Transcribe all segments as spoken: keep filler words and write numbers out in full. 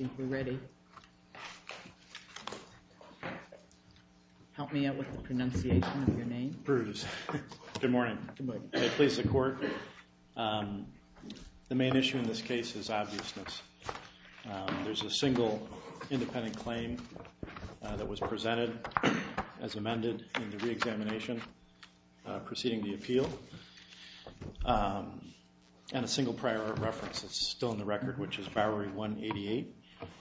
think we're ready. Help me out with the pronunciation of your name. Bruce. Good morning. Good morning. May it please the court. Um, the main issue in this case is obviousness. Um, there's a single independent claim uh, that was presented as amended in the reexamination uh, preceding the appeal, um, and a single prior art reference that's still in the record, which is Bowery one eighty-eight.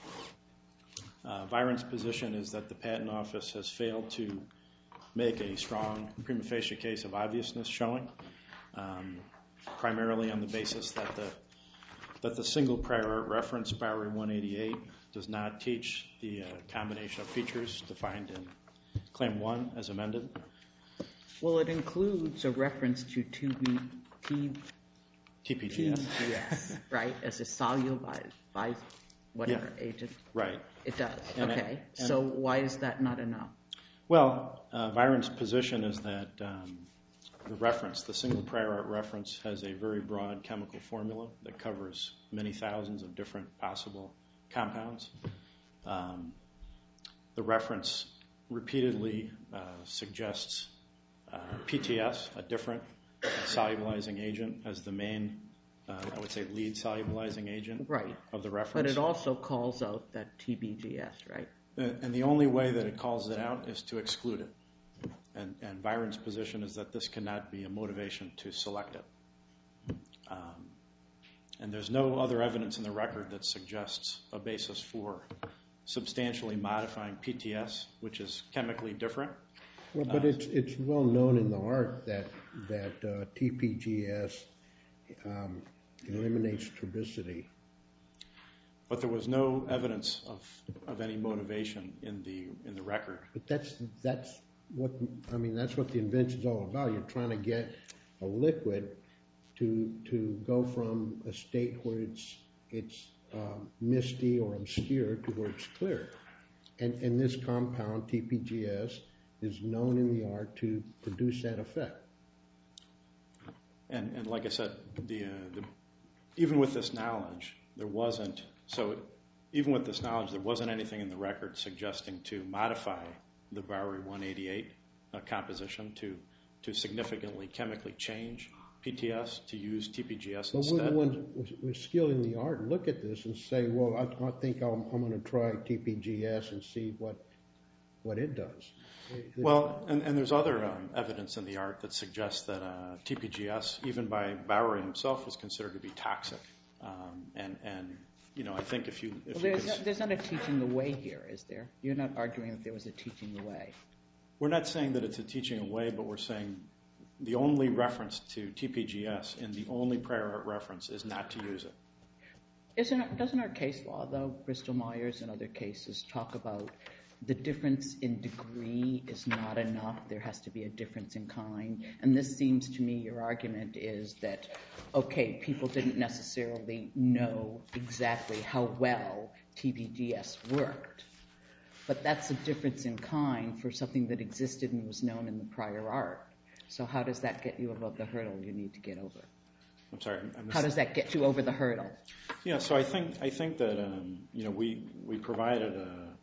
Uh, Viron's position is that the Patent Office has failed to make a strong prima facie case of obviousness showing, um, primarily on the basis that the that the single prior art reference, Bowery one eighty-eight, does not teach the uh, combination of features defined in Claim one as amended. Well, it includes a reference to two B, T, T P G S. T P G S, right, as a solubilized whatever Yeah. agent. Right. It does. And okay. it, and so why is that not enough? Well, uh, Viron's position is that um, the reference, the single prior art reference, has a very broad chemical formula that covers many thousands of different possible compounds. Um, the reference repeatedly uh, suggests uh, P T S, a different uh, solubilizing agent, as the main, uh, I would say, lead solubilizing agent right. of the reference. But it also calls out that T B G S, right? And the only way that it calls it out is to exclude it. And, and Viron's position is that this cannot be a motivation to select it. Um, and there's no other evidence in the record that suggests a basis for substantially modifying P T S, which is chemically different. Well, but uh, it's it's well known in the art that that uh, T P G S um, eliminates turbicity. But there was no evidence of, of any motivation in the in the record. But that's that's what I mean. That's what the invention's all about. You're trying to get a liquid to to go from a state where it's it's um, misty or obscure to where it's clear. And and this compound T P G S is known in the art to produce that effect. And and like I said, the, uh, the even with this knowledge, there wasn't. So even with this knowledge, there wasn't anything in the record suggesting to modify the Bowery one eighty-eight uh, composition to to significantly chemically change P T S to use T P G S but instead. But we're the ones with, with skill in the art look at this and say, well, I, I think I'm, I'm going to try T P G S and see what what it does. Well, and, and there's other um, evidence in the art that suggests that uh, T P G S, even by Bowery himself, was considered to be toxic. Um, and and you know, I think if you if well, you there's, cons- not, there's not a teaching away here, is there? You're not arguing that there was a teaching away. We're not saying that it's a teaching away, but we're saying the only reference to T P G S in the only prior art reference is not to use it. Isn't, doesn't our case law, though, Bristol-Myers and other cases, talk about the difference in degree is not enough, there has to be a difference in kind? And this seems to me your argument is that, okay, people didn't necessarily know exactly how well T P G S worked, but that's a difference in kind for something that existed and was known in the prior art. So how does that get you above the hurdle you need to get over? I'm sorry. I missed How does that get you over the hurdle? Yeah, so I think I think that um, you know we we provided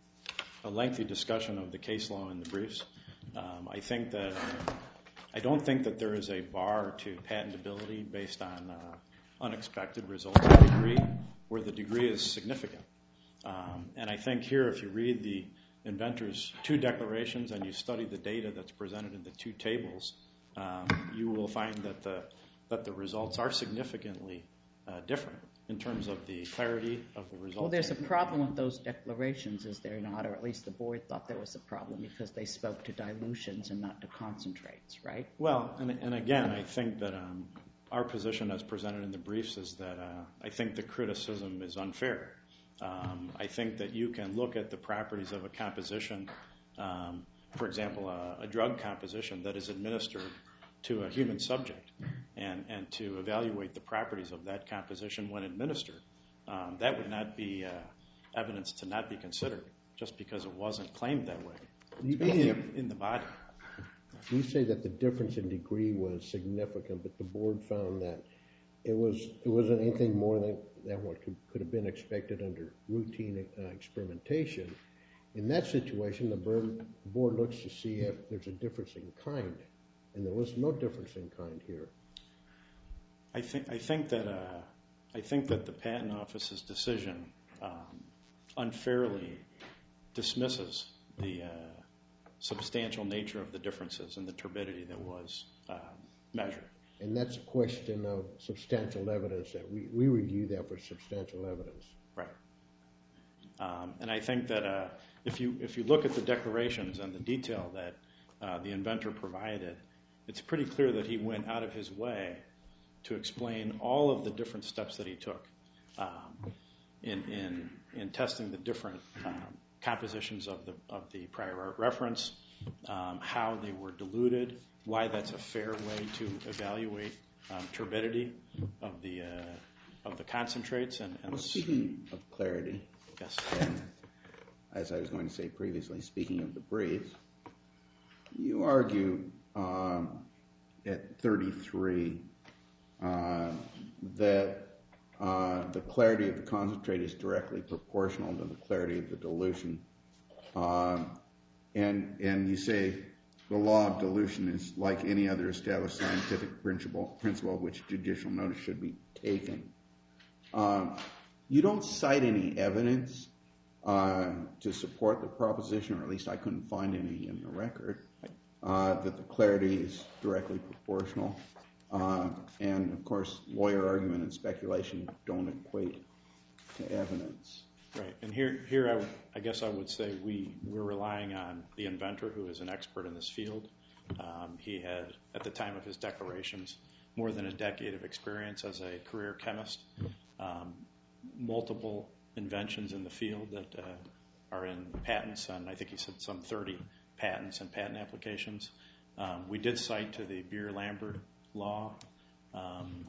a, a lengthy discussion of the case law in the briefs. Um, I think that uh, I don't think that there is a bar to patentability based on uh, unexpected results of degree, where the degree is significant. Um, and I think here, if you read the inventor's two declarations and you study the data that's presented in the two tables, um, you will find that the that the results are significantly uh, different in terms of the clarity of the results. Well, there's a problem with those declarations, is there not? Or at least the board thought there was a problem because they spoke to dilutions and not to concentrates, right? Well, and, and again, I think that um, our position as presented in the briefs is that uh, I think the criticism is unfair. Um, I think that you can look at the properties of a composition, um, for example, a, a drug composition that is administered to a human subject, and, and to evaluate the properties of that composition when administered. Um, that would not be uh, evidence to not be considered just because it wasn't claimed that way in, in the body. You say that the difference in degree was significant, but the board found that it was it wasn't anything more than, than what could, could have been expected under routine uh, experimentation. In that situation, the board, the board looks to see if there's a difference in kind, and there was no difference in kind here. I think I think that uh, I think that the Patent Office's decision um, unfairly dismisses the uh, substantial nature of the differences in the turbidity that was uh, measured. And that's a question of substantial evidence, that we, we review that for substantial evidence. Right. Um, and I think that uh, if you if you look at the declarations and the detail that uh, the inventor provided, it's pretty clear that he went out of his way to explain all of the different steps that he took um, in, in in testing the different um, compositions of the of the prior art reference, um, how they were diluted, why that's a fair way to evaluate um, turbidity of the uh, of the concentrates. And, and well, speaking of clarity, yes, and as I was going to say previously, speaking of the briefs, you argue um, at thirty-three uh, that uh, the clarity of the concentrate is directly proportional to the clarity of the dilution, um, and and you say the law of dilution is like any other established scientific principle, principle of which judicial notice should be taken. Um, you don't cite any evidence uh, to support the proposition, or at least I couldn't find any in the record, uh, that the clarity is directly proportional. Uh, and, of course, lawyer argument and speculation don't equate to evidence. Right, and here, here I, w- I guess I would say we, we're relying on the inventor, who is an expert in this field. Um, he had, at the time of his declarations, more than a decade of experience as a career chemist, um, multiple inventions in the field that uh, are in patents, and I think he said some thirty patents and patent applications. Um, we did cite to the Beer-Lambert law. Um,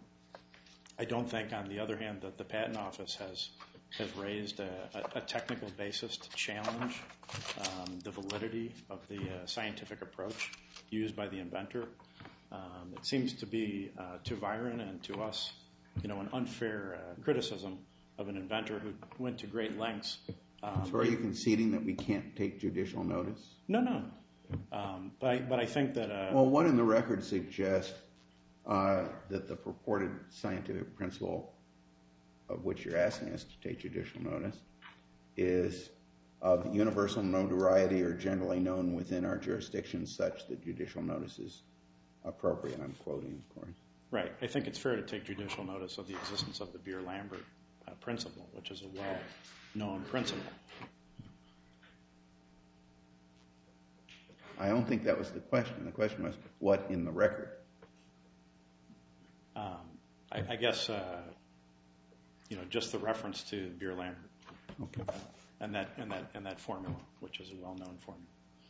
I don't think, on the other hand, that the Patent Office has has raised a, a, a technical basis to challenge um, the validity of the uh, scientific approach used by the inventor. Um, it seems to be, uh, to Viren and to us, you know, an unfair uh, criticism of an inventor who went to great lengths. Um, so are you conceding that we can't take judicial notice? No, no. Um, but, I, but I think that... Uh, well, what in the record suggests uh, that the purported scientific principle of which you're asking us to take judicial notice is of universal notoriety or generally known within our jurisdiction such that judicial notice is appropriate? I'm quoting, of course. Right. I think it's fair to take judicial notice of the existence of the Beer-Lambert uh, principle, which is a well-known principle. I don't think that was the question. The question was, what in the record? Um, I, I guess, uh, you know, just the reference to Beer-Lambert. Okay. Uh, and that and that and that formula, which is a well-known formula.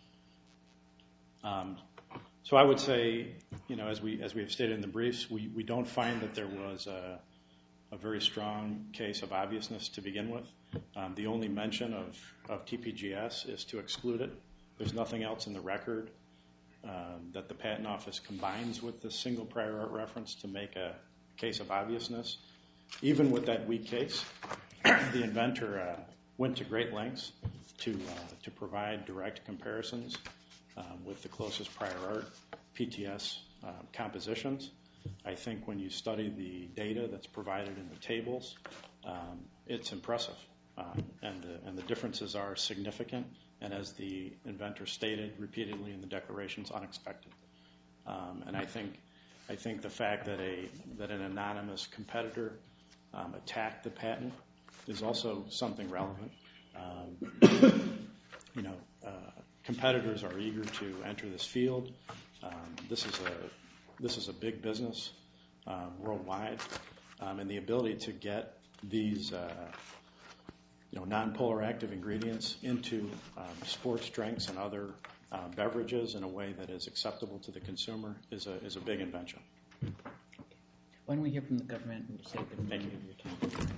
Um, so I would say, you know, as we as we have stated in the briefs, we, we don't find that there was a, a very strong case of obviousness to begin with. Um, the only mention of, of T P G S is to exclude it. There's nothing else in the record um, that the Patent Office combines with the single prior art reference to make a case of obviousness. Even with that weak case, the inventor uh, went to great lengths to uh, to provide direct comparisons um, with the closest prior art P T S uh, compositions. I think when you study the data that's provided in the tables, um, it's impressive, um, and the, and the differences are significant. And as the inventor stated repeatedly in the declarations, unexpected. Um, and I think I think the fact that a that an anonymous competitor um, attacked the patent is also something relevant. Um, you know, uh, competitors are eager to enter this field. Um, this is a this is a big business um, worldwide, um, and the ability to get these uh, you know non-polar active ingredients into um, sports drinks and other uh, beverages in a way that is acceptable to the consumer is a is a big invention. Why don't we hear from the government and save the remainder of your time?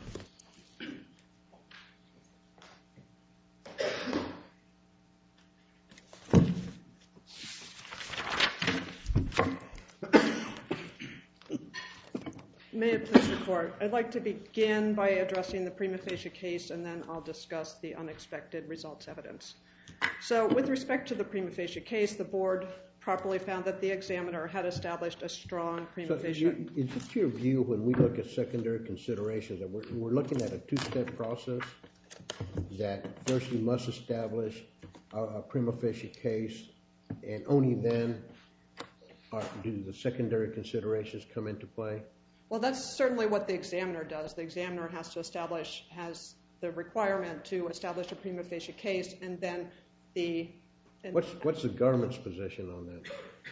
May it please the Court. I'd like to begin by addressing the prima facie case, and then I'll discuss the unexpected results evidence. So with respect to the prima facie case, the Board properly found that the examiner had established a strong prima So facie. you, is it your view when we look at secondary considerations that we're, we're looking at a two-step process, that first you must establish a, a prima facie case, and only then are, do the secondary considerations come into play? Well, that's certainly what the examiner does. The examiner has to establish, has the requirement to establish a prima facie case, and then the... And what's, what's the government's position on that?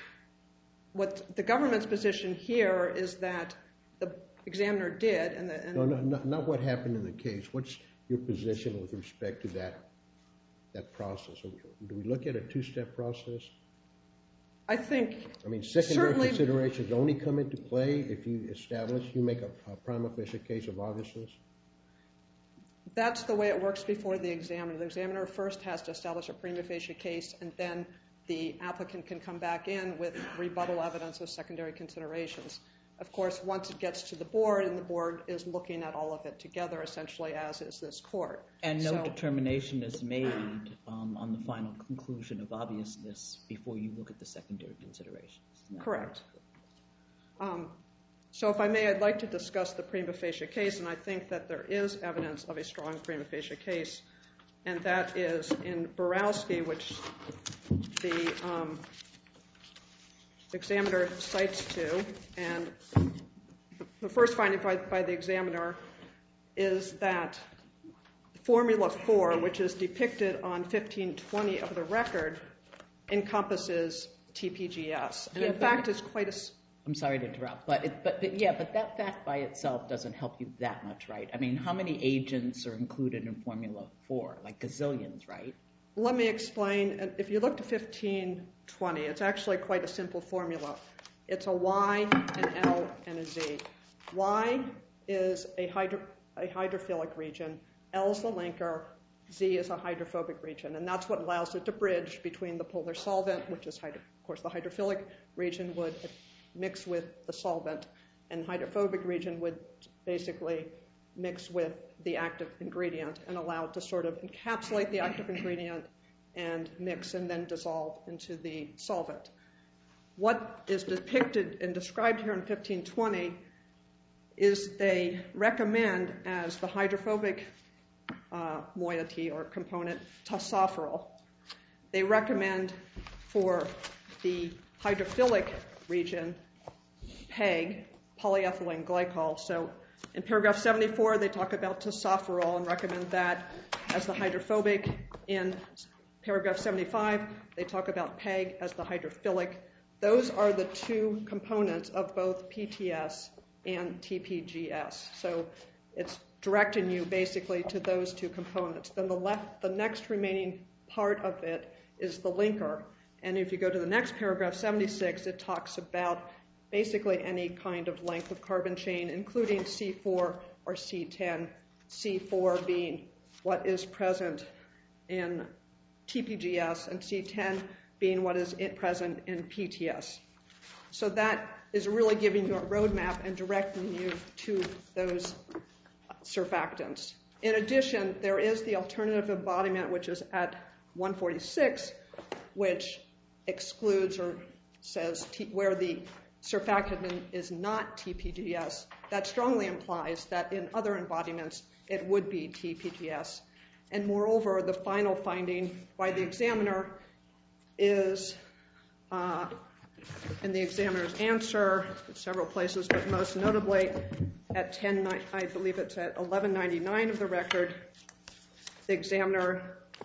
What the government's position here is that the examiner did, and the... And no, no, not, not what happened in the case. What's your position with respect to that, that process? Do we look at a two-step process? I think... I mean, secondary certainly, considerations only come into play if you establish, you make a, a prima facie case of obviousness? That's the way it works before the examiner. The examiner first has to establish a prima facie case, and then the applicant can come back in with rebuttal evidence of secondary considerations. Of course, once it gets to the Board, and the Board is looking at all of it together, essentially, as is this Court. And no so, determination is made um, on the final conclusion of obviousness before you look at the secondary considerations. Correct. Um, so if I may, I'd like to discuss the prima facie case, and I think that there is evidence of a strong prima facie case, and that is in Borowski, which the um, examiner cites to, and the first finding by, by the examiner is that Formula four, which is depicted on fifteen twenty of the record, encompasses T P G S. And yeah, in fact, it's quite a... I'm sorry to interrupt, but, it, but, but yeah, but that fact by itself doesn't help you that much, right? I mean, how many agents are included in Formula four? Like gazillions, right? Let me explain. If you look to fifteen twenty, it's actually quite a simple formula. It's a Y, an L, and a Z. Y is a, hydro, a hydrophilic region. L is the linker. Z is a hydrophobic region. And that's what allows it to bridge between the polar solvent, which is, hydro, of course, the hydrophilic region would mix with the solvent, and the hydrophobic region would basically mix with the active ingredient and allow it to sort of encapsulate the active ingredient and mix and then dissolve into the solvent. What is depicted and described here in fifteen twenty is they recommend as the hydrophobic uh, moiety or component tocopherol. They recommend for the hydrophilic region PEG, polyethylene glycol. So in paragraph seventy-four, they talk about tocopherol and recommend that as the hydrophobic. In paragraph seventy-five, they talk about PEG as the hydrophilic. Those are the two components of both P T S and T P G S. So it's directing you basically to those two components. Then the left, the next remaining part of it is the linker. And if you go to the next paragraph, seventy-six, it talks about basically any kind of length of carbon chain, including C four or C ten, C four being what is present in T P G S and C ten being what is present in P T S. So that is really giving you a roadmap and directing you to those surfactants. In addition, there is the alternative embodiment, which is at one forty-six, which excludes or says t- where the surfactant is not T P G S. That strongly implies that in other embodiments it would be T P G S. And moreover, the final finding by the examiner is uh, in the examiner's answer in several places, but most notably at ten, I believe it's at eleven ninety-nine of the record, the examiner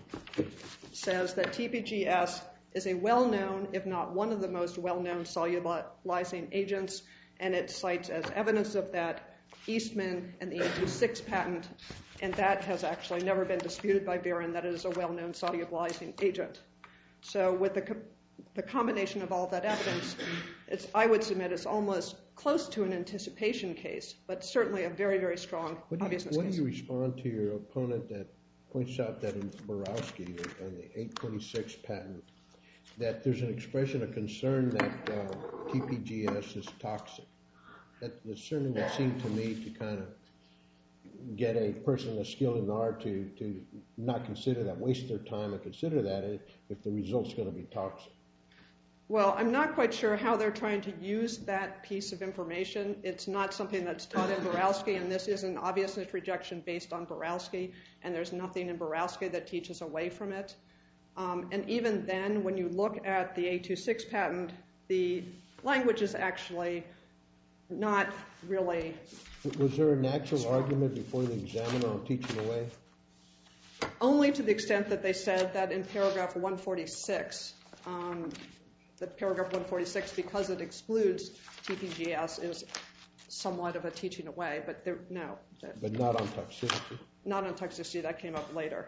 says that T P G S is a well-known, if not one of the most well-known solubilizing agents, and it cites as evidence of that Eastman and the eight two six patent, and that has actually never been disputed by Barron, that it is a well-known solubilizing agent. So with the, co- the combination of all that evidence, it's, I would submit it's almost close to an anticipation case, but certainly a very, very strong What do you, obviousness what case. do you respond to your opponent that points out that in Borowski on the eight twenty-six patent, that there's an expression of concern that uh, T P G S is toxic? That, that certainly would seem to me to kind of get a person of skill in the art to, to not consider that, waste their time and consider that if, if the result's going to be toxic. Well, I'm not quite sure how they're trying to use that piece of information. It's not something that's taught in Borowski, and this is an obviousness rejection based on Borowski, and there's nothing in Borowski that teaches away from it. Um, and even then, when you look at the eight two six patent, the language is actually not really... Was there an actual argument before the examiner on teaching away? Only to the extent that they said that in paragraph one forty-six, um, that paragraph one forty-six, because it excludes T P G S, is somewhat of a teaching away, but there, no. But not on toxicity? Not on toxicity, that came up later.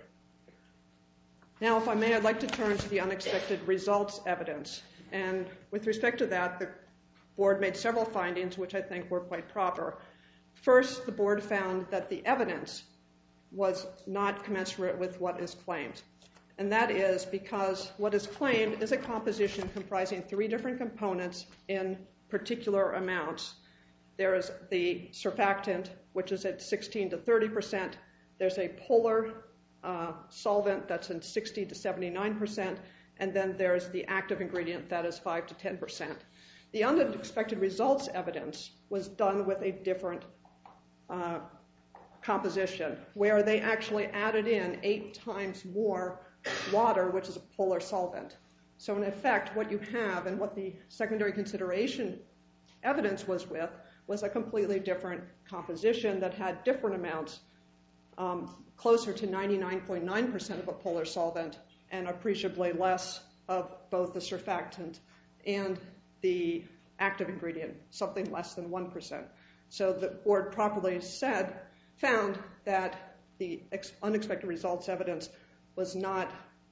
Now, if I may, I'd like to turn to the unexpected results evidence. And with respect to that, the board made several findings, which I think were quite proper. First, the board found that the evidence was not commensurate with what is claimed. And that is because what is claimed is a composition comprising three different components in particular amounts. There is the surfactant, which is at sixteen to thirty percent. There's a polar uh, solvent that's in sixty to seventy-nine percent. And then there's the active ingredient that is five to ten percent. The unexpected results evidence was done with a different uh, composition, where they actually added in eight times more water, which is a polar solvent. So in effect, what you have and what the secondary consideration evidence was with was a completely different composition that had different amounts, um, closer to ninety-nine point nine percent of a polar solvent and appreciably less of both the surfactant and the active ingredient, something less than one percent. So the board properly said, found that the ex- unexpected results evidence was not,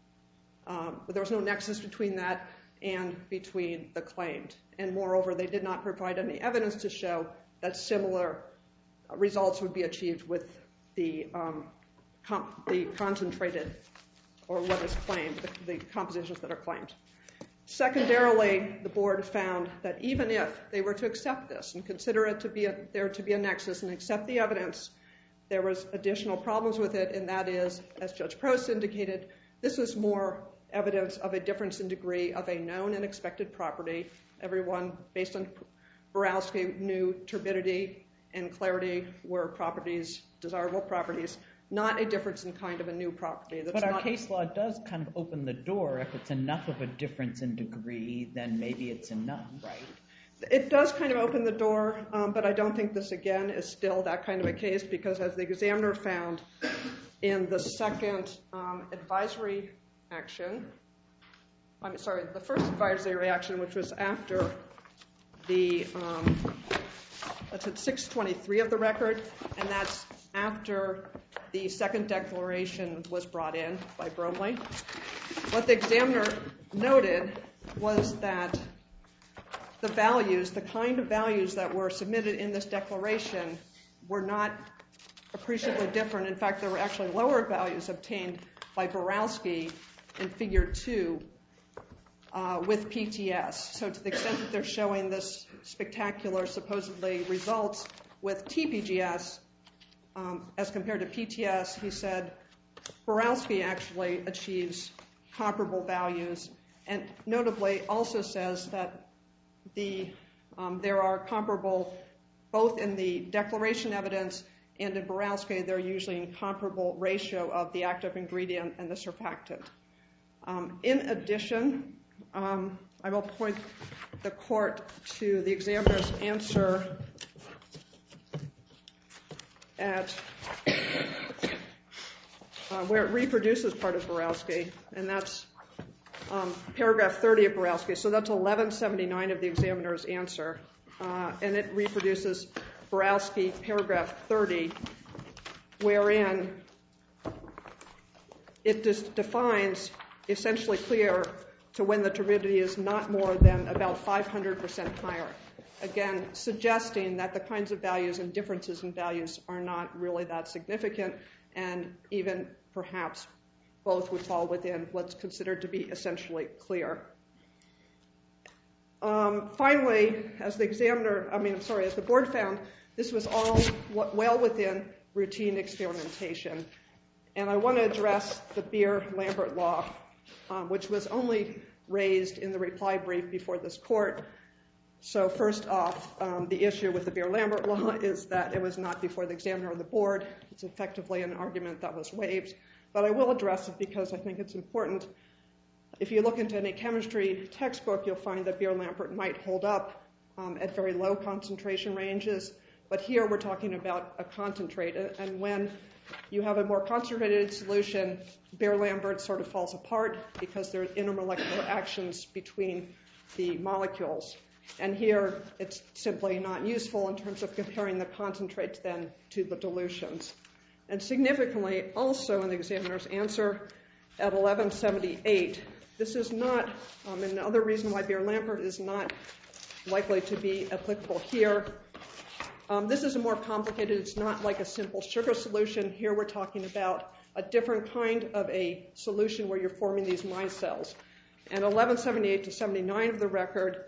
um, there was no nexus between that and between the claimed. And moreover, they did not provide any evidence to show that similar results would be achieved with the, um, com- the concentrated, or what is claimed, the, the compositions that are claimed. Secondarily, the board found that even if they were to accept this and consider it to be a, there to be a nexus and accept the evidence, there was additional problems with it, and that is, as Judge Prost indicated, this was more evidence of a difference in degree of a known and expected property. Everyone, based on Borowski, knew turbidity and clarity were properties, desirable properties, not a difference in kind of a new property. That's but our not, case law does kind of open the door. If it's enough of a difference in degree, then maybe it's enough, right? It does kind of open the door, um, but I don't think this, again, is still that kind of a case because as the examiner found in the second um, advisory action, I'm sorry, the first advisory action, which was after the, um, that's at six twenty-three of the record, and that's after the second declaration was brought in by Bromley. What the examiner noted was that the values, the kind of values that were submitted in this declaration were not appreciably different. In fact, there were actually lower values obtained by Borowski in figure two uh, with P T S. So to the extent that they're showing this spectacular, supposedly, results with T P G S um, as compared to P T S, he said Borowski actually achieves comparable values and notably also says that The, um, there are comparable, both in the declaration evidence and in Borowski, they're usually in comparable ratio of the active ingredient and the surfactant. Um, in addition, um, I will point the court to the examiner's answer at uh, where it reproduces part of Borowski, and that's Um, paragraph thirty of Borowski, so that's eleven seventy-nine of the examiner's answer, uh, and it reproduces Borowski paragraph thirty, wherein it just defines essentially clear to when the turbidity is not more than about five hundred percent higher, again suggesting that the kinds of values and differences in values are not really that significant, and even perhaps both would fall within what's considered to be essentially clear. Um, finally, as the examiner, I mean, I'm sorry, as the board found, this was all well within routine experimentation. And I want to address the Beer-Lambert law, um, which was only raised in the reply brief before this court. So first off, um, the issue with the Beer-Lambert law is that it was not before the examiner or the board. It's effectively an argument that was waived. But I will address it because I think it's important. If you look into any chemistry textbook, you'll find that Beer-Lambert might hold up um, at very low concentration ranges. But here we're talking about a concentrate. And when you have a more concentrated solution, Beer-Lambert sort of falls apart because there are intermolecular actions between the molecules. And here it's simply not useful in terms of comparing the concentrates then to the dilutions. And significantly, also in the examiner's answer at eleven seventy-eight, this is not, um, another reason why Beer-Lambert is not likely to be applicable here. Um, this is a more complicated, it's not like a simple sugar solution. Here we're talking about a different kind of a solution where you're forming these micelles. And eleven seventy-eight to seventy-nine of the record,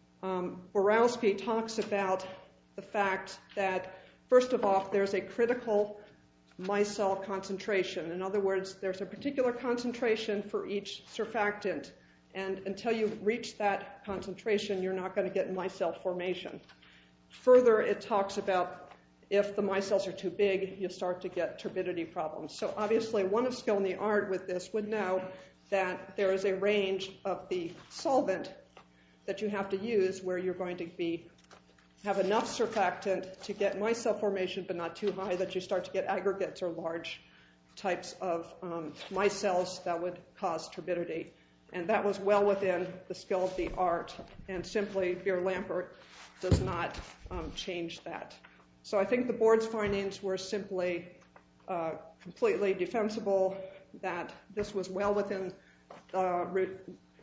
um, Borowski talks about the fact that, first of all, there's a critical micelle concentration. In other words, there's a particular concentration for each surfactant, and until you reach that concentration, you're not going to get micelle formation. Further, it talks about if the micelles are too big, you'll start to get turbidity problems. So obviously, one of skill in the art with this would know that there is a range of the solvent that you have to use where you're going to be have enough surfactant to get micelle formation, but not too high that you start to get aggregates or large types of um, micelles that would cause turbidity. And that was well within the skill of the art, and simply Beer-Lambert does not um, change that. So I think the board's findings were simply uh, completely defensible, that this was well within uh, re-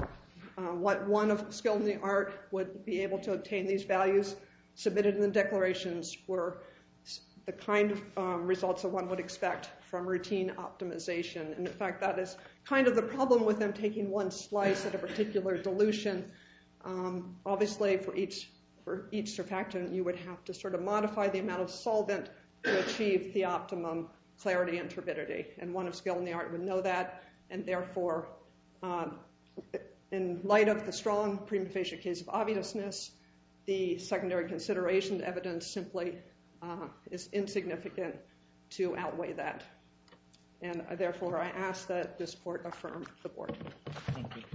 uh, what one of skill in the art would be able to obtain. These values submitted in the declarations were the kind of um, results that one would expect from routine optimization. And in fact, that is kind of the problem with them taking one slice at a particular dilution. Um, obviously, for each for each surfactant, you would have to sort of modify the amount of solvent to achieve the optimum clarity and turbidity. And one of skill in the art would know that, and therefore, uh, in light of the strong prima facie case of obviousness, the secondary consideration evidence simply uh, is insignificant to outweigh that. And uh, therefore, I ask that this court affirm the board. Thank you.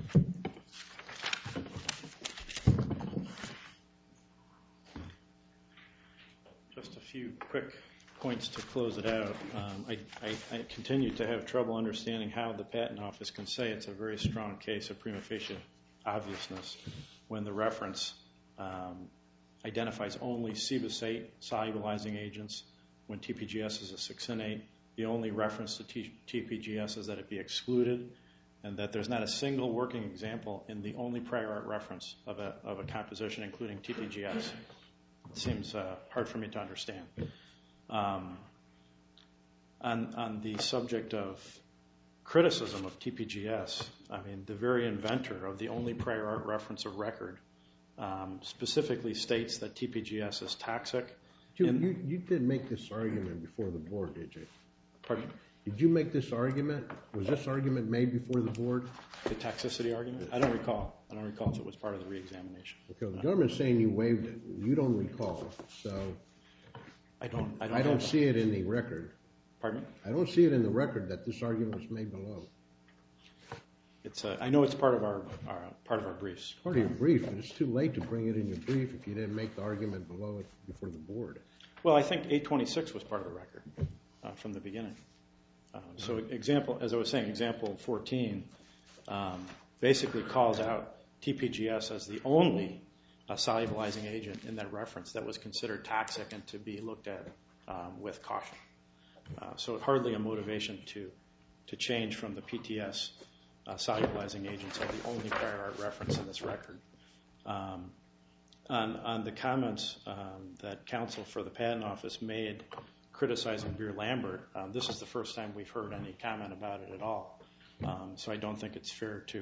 Just a few quick points to close it out. Um, I, I, I continue to have trouble understanding how the Patent Office can say it's a very strong case of prima facie obviousness when the reference um, identifies only sebacate solubilizing agents when T P G S is a succinate. The only reference to T- TPGS is that it be excluded, and that there's not a single working example in the only prior art reference of a, of a composition including T P G S. It seems uh, hard for me to understand. Um, on, on the subject of criticism of T P G S, I mean, the very inventor of the only prior art reference of record um, specifically states that T P G S is toxic. You, in, you, you did make this argument before the board, did you? Pardon? Did you make this argument? Was this argument made before the board? The toxicity argument? I don't recall. I don't recall if it was part of the reexamination. Okay, the government's saying you waived it. You don't recall, so I don't. I don't, I don't have see it in the record. Pardon me? I don't see it in the record that this argument was made below. It's. A, I know it's part of our, our part of our briefs. Part of your brief, but it's too late to bring it in your brief if you didn't make the argument below it before the board. Well, I think eight twenty-six was part of the record uh, from the beginning. Um, so, example, as I was saying, example fourteen um, basically calls out T P G S as the only uh, solubilizing agent in that reference that was considered toxic and to be looked at um, with caution. Uh, so, hardly a motivation to to change from the P T S uh, solubilizing agents as the only prior art reference in this record. Um, on, on the comments um, that counsel for the Patent Office made criticizing Beer-Lambert, um, this is the first time we've heard any comment about it at all. Um, so I don't think it's fair to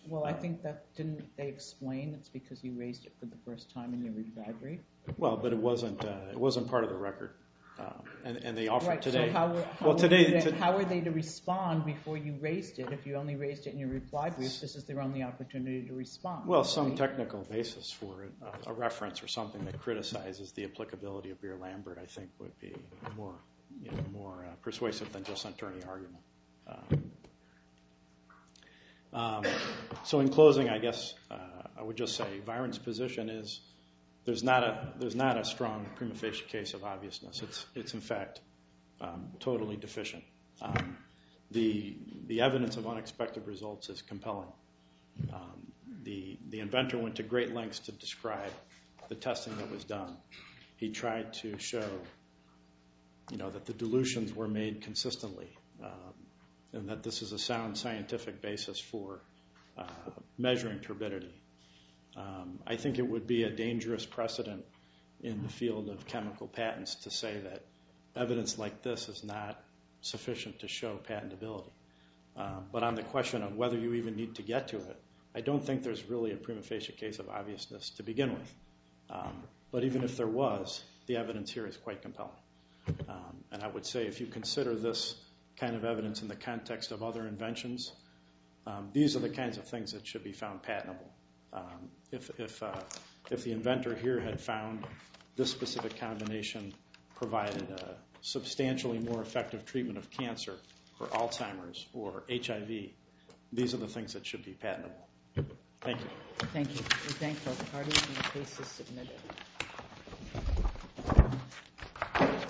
Well, I think that, didn't they explain it's because you raised it for the first time in your reply brief? Well, but it wasn't, uh, it wasn't part of the record. Um, and, and they offered Right, today. so how, were- how, well, were today, they to, to- how were they to respond before you raised it? If you only raised it in your reply brief, this is their only opportunity to respond. Well, some right? technical basis for it, uh, a reference or something that criticizes the applicability of Beer-Lambert, I think, would be more, you know, more uh, persuasive than just an attorney argument. Um, um, so, in closing, I guess uh, I would just say Viren's position is there's not a there's not a strong prima facie case of obviousness. It's it's in fact um, totally deficient. Um, the the evidence of unexpected results is compelling. Um, the the inventor went to great lengths to describe the testing that was done. He tried to show, you know, that the dilutions were made consistently, um, and that this is a sound scientific basis for uh, measuring turbidity. Um, I think it would be a dangerous precedent in the field of chemical patents to say that evidence like this is not sufficient to show patentability. Um, but on the question of whether you even need to get to it, I don't think there's really a prima facie case of obviousness to begin with. Um, but even if there was, the evidence here is quite compelling. Um, and I would say if you consider this kind of evidence in the context of other inventions, um, these are the kinds of things that should be found patentable. Um, if, if, uh, if the inventor here had found this specific combination provided a substantially more effective treatment of cancer or Alzheimer's or H I V, these are the things that should be patentable. Thank you. Thank you. We thank both parties and the case is submitted.